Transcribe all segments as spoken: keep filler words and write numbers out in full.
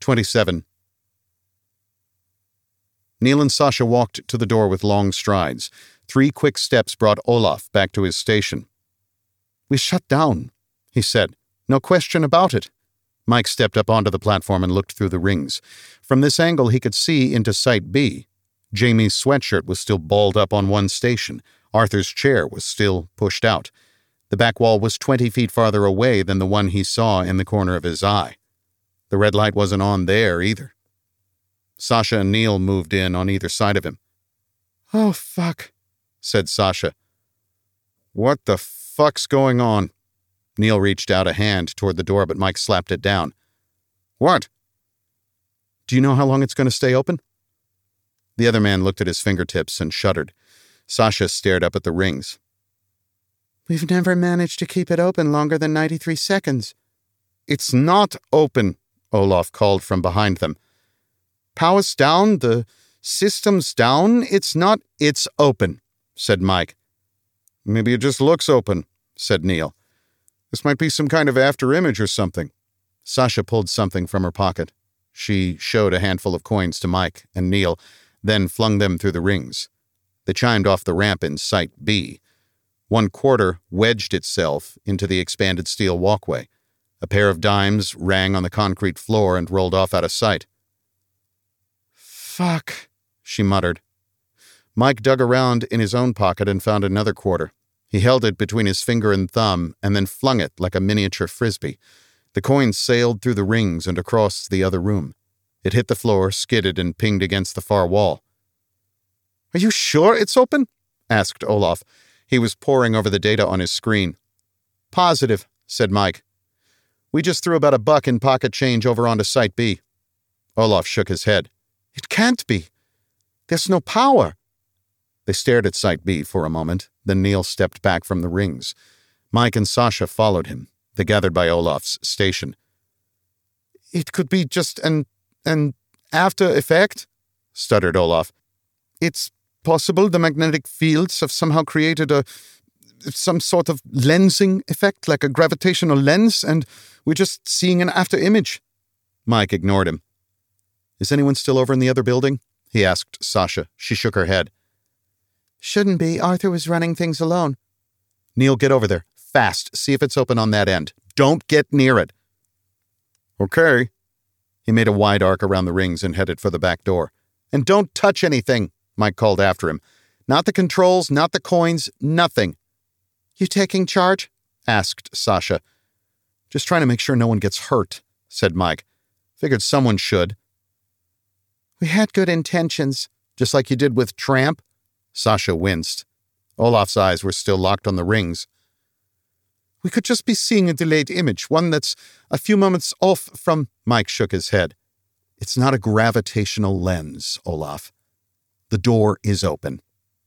twenty-seven. Neil and Sasha walked to the door with long strides. Three quick steps brought Olaf back to his station. "We shut down," he said. "No question about it." Mike stepped up onto the platform and looked through the rings. From this angle, he could see into Site B. Jamie's sweatshirt was still balled up on one station. Arthur's chair was still pushed out. The back wall was twenty feet farther away than the one he saw in the corner of his eye. The red light wasn't on there either. Sasha and Neil moved in on either side of him. "Oh, fuck," said Sasha. "What the fuck's going on?" Neil reached out a hand toward the door, but Mike slapped it down. "What?" "Do you know how long it's going to stay open?" The other man looked at his fingertips and shuddered. Sasha stared up at the rings. "We've never managed to keep it open longer than ninety-three seconds. "It's not open," Olaf called from behind them. "Power's down, the system's down, it's not—" "It's open," said Mike. "Maybe it just looks open," said Neil. "This might be some kind of after-image or something." Sasha pulled something from her pocket. She showed a handful of coins to Mike and Neil, then flung them through the rings. They chimed off the ramp in Site B. One quarter wedged itself into the expanded steel walkway. A pair of dimes rang on the concrete floor and rolled off out of sight. "Fuck," she muttered. Mike dug around in his own pocket and found another quarter. He held it between his finger and thumb and then flung it like a miniature frisbee. The coin sailed through the rings and across the other room. It hit the floor, skidded, and pinged against the far wall. "Are you sure it's open?" asked Olaf. He was poring over the data on his screen. "Positive," said Mike. "We just threw about a buck in pocket change over onto Site B." Olaf shook his head. "It can't be. There's no power." They stared at Site B for a moment, then Neil stepped back from the rings. Mike and Sasha followed him. They gathered by Olaf's station. "It could be just an, an after effect," stuttered Olaf. "It's possible the magnetic fields have somehow created a some sort of lensing effect, like a gravitational lens, and we're just seeing an after image." Mike ignored him. "Is anyone still over in the other building?" he asked Sasha. She shook her head. "Shouldn't be. Arthur was running things alone." "Neil, get over there. Fast. See if it's open on that end. Don't get near it." "Okay." He made a wide arc around the rings and headed for the back door. "And don't touch anything," Mike called after him. "Not the controls, not the coins, nothing." "You taking charge?" asked Sasha. "Just trying to make sure no one gets hurt," said Mike. "Figured someone should." "We had good intentions, just like you did with Tramp." Sasha winced. Olaf's eyes were still locked on the rings. "We could just be seeing a delayed image, one that's a few moments off from—" Mike shook his head. "It's not a gravitational lens, Olaf. The door is open."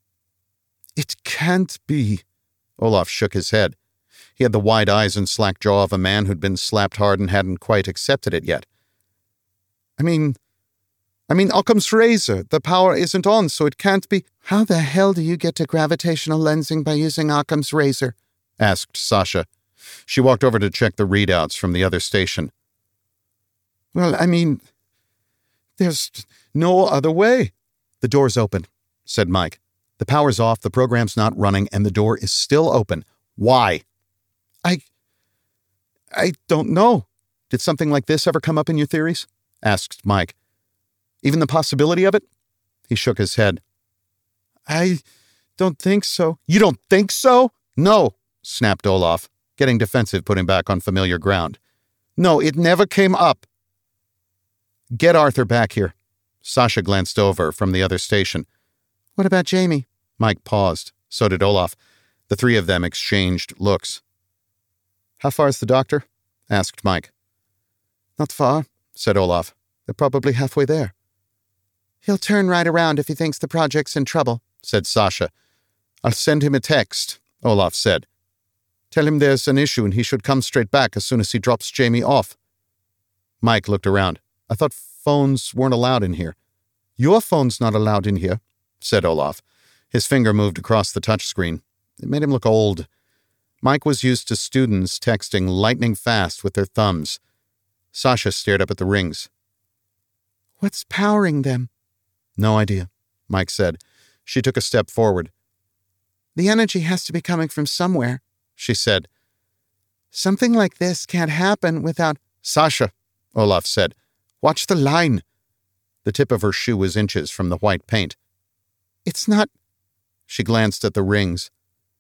"It can't be." Olaf shook his head. He had the wide eyes and slack jaw of a man who'd been slapped hard and hadn't quite accepted it yet. I mean... I mean, Occam's razor. The power isn't on, so it can't be—" "How the hell do you get to gravitational lensing by using Occam's razor?" asked Sasha. She walked over to check the readouts from the other station. "Well, I mean, there's no other way." "The door's open," said Mike. "The power's off, the program's not running, and the door is still open. Why?" I... I don't know. Did something like this ever come up in your theories?" asked Mike. "Even the possibility of it?" He shook his head. "I don't think so." "You don't think so?" "No," snapped Olaf. Getting defensive put him back on familiar ground. "No, it never came up." "Get Arthur back here." Sasha glanced over from the other station. "What about Jamie?" Mike paused. So did Olaf. The three of them exchanged looks. "How far is the doctor?" asked Mike. "Not far," said Olaf. "They're probably halfway there." "He'll turn right around if he thinks the project's in trouble," said Sasha. "I'll send him a text," Olaf said. "Tell him there's an issue and he should come straight back as soon as he drops Jamie off." Mike looked around. "I thought phones weren't allowed in here." "Your phone's not allowed in here," said Olaf. His finger moved across the touchscreen. It made him look old. Mike was used to students texting lightning fast with their thumbs. Sasha stared up at the rings. What's powering them? No idea, Mike said. She took a step forward. The energy has to be coming from somewhere, she said. Something like this can't happen without... Sasha, Olaf said. Watch the line. The tip of her shoe was inches from the white paint. It's not... She glanced at the rings.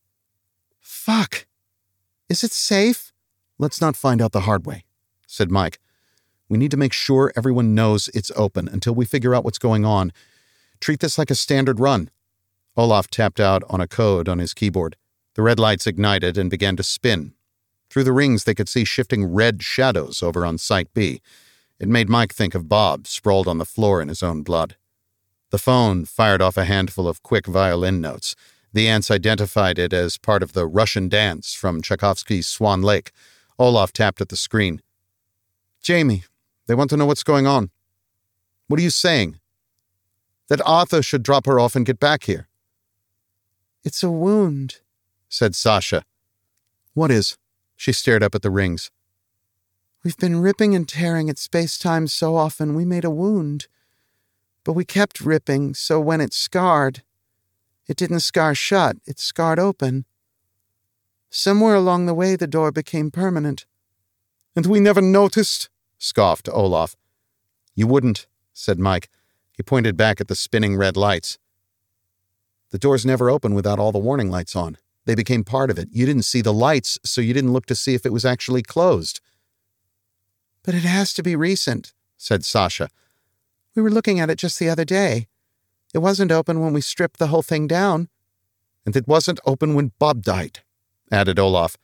Fuck. Is it safe? Let's not find out the hard way, said Mike. We need to make sure everyone knows it's open until we figure out what's going on. Treat this like a standard run. Olaf tapped out on a code on his keyboard. The red lights ignited and began to spin. Through the rings, they could see shifting red shadows over on Site B. It made Mike think of Bob, sprawled on the floor in his own blood. The phone fired off a handful of quick violin notes. The ants identified it as part of the Russian dance from Tchaikovsky's Swan Lake. Olaf tapped at the screen. Jamie, they want to know what's going on. What are you saying? That Arthur should drop her off and get back here. It's a wound, said Sasha. What is? She stared up at the rings. We've been ripping and tearing at space-time so often we made a wound. But we kept ripping, so when it scarred, it didn't scar shut, it scarred open. Somewhere along the way, the door became permanent. And we never noticed, scoffed Olaf. You wouldn't, said Mike. He pointed back at the spinning red lights. The doors never opened without all the warning lights on. They became part of it. You didn't see the lights, so you didn't look to see if it was actually closed. But it has to be recent, said Sasha. We were looking at it just the other day. It wasn't open when we stripped the whole thing down. And it wasn't open when Bob died, added Olaf.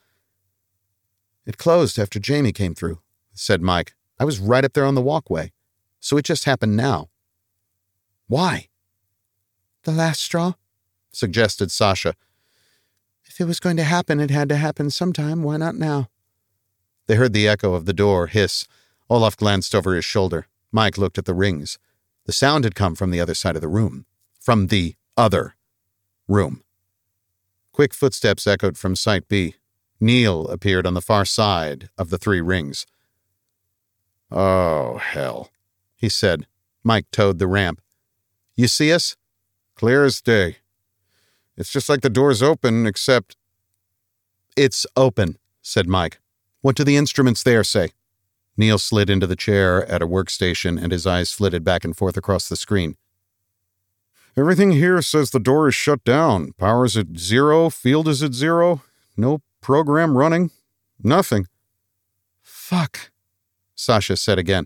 It closed after Jamie came through, said Mike. I was right up there on the walkway. So it just happened now. Why? The last straw, suggested Sasha. If it was going to happen, it had to happen sometime. Why not now? They heard the echo of the door hiss. Olaf glanced over his shoulder. Mike looked at the rings. The sound had come from the other side of the room. From the other room. Quick footsteps echoed from Site B. Neil appeared on the far side of the three rings. Oh, hell, he said. Mike towed the ramp. You see us? Clear as day. It's just like the door's open, except... It's open, said Mike. What do the instruments there say? Neil slid into the chair at a workstation and his eyes flitted back and forth across the screen. Everything here says the door is shut down. Power's at zero, field is at zero. No program running. Nothing. Fuck, Sasha said again.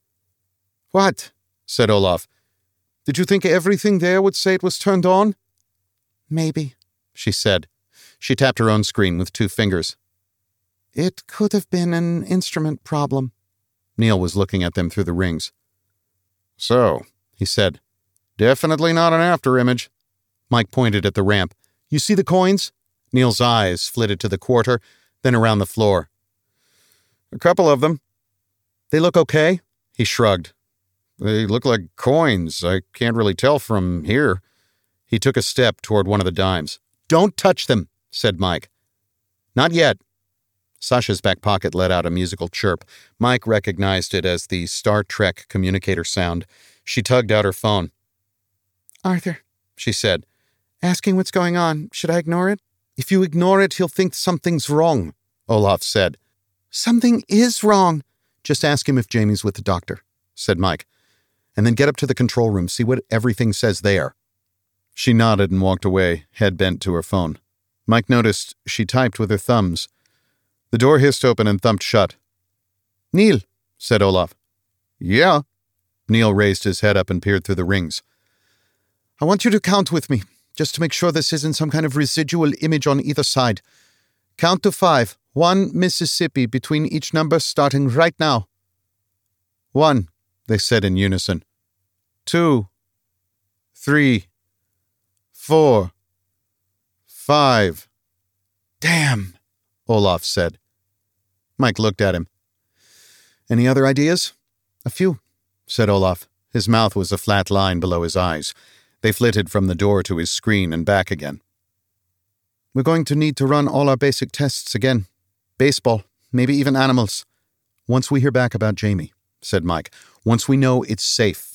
What? Said Olaf. Did you think everything there would say it was turned on? Maybe, she said. She tapped her own screen with two fingers. It could have been an instrument problem. Neil was looking at them through the rings. So, he said, definitely not an afterimage. Mike pointed at the ramp. You see the coins? Neil's eyes flitted to the quarter, then around the floor. A couple of them. They look okay? He shrugged. They look like coins. I can't really tell from here. He took a step toward one of the dimes. Don't touch them, said Mike. Not yet. Sasha's back pocket let out a musical chirp. Mike recognized it as the Star Trek communicator sound. She tugged out her phone. Arthur, she said. Asking what's going on. Should I ignore it? If you ignore it, he'll think something's wrong, Olaf said. Something is wrong. Just ask him if Jamie's with the doctor, said Mike. And then get up to the control room, see what everything says there. She nodded and walked away, head bent to her phone. Mike noticed she typed with her thumbs. The door hissed open and thumped shut. Neil, said Olaf. Yeah. Neil raised his head up and peered through the rings. I want you to count with me, just to make sure this isn't some kind of residual image on either side. Count to five. One Mississippi between each number starting right now. One, they said in unison. Two. Three. Four. Five. Damn, Olaf said. Mike looked at him. Any other ideas? A few, said Olaf. His mouth was a flat line below his eyes. They flitted from the door to his screen and back again. We're going to need to run all our basic tests again. Baseball, maybe even animals. Once we hear back about Jamie, said Mike. Once we know it's safe.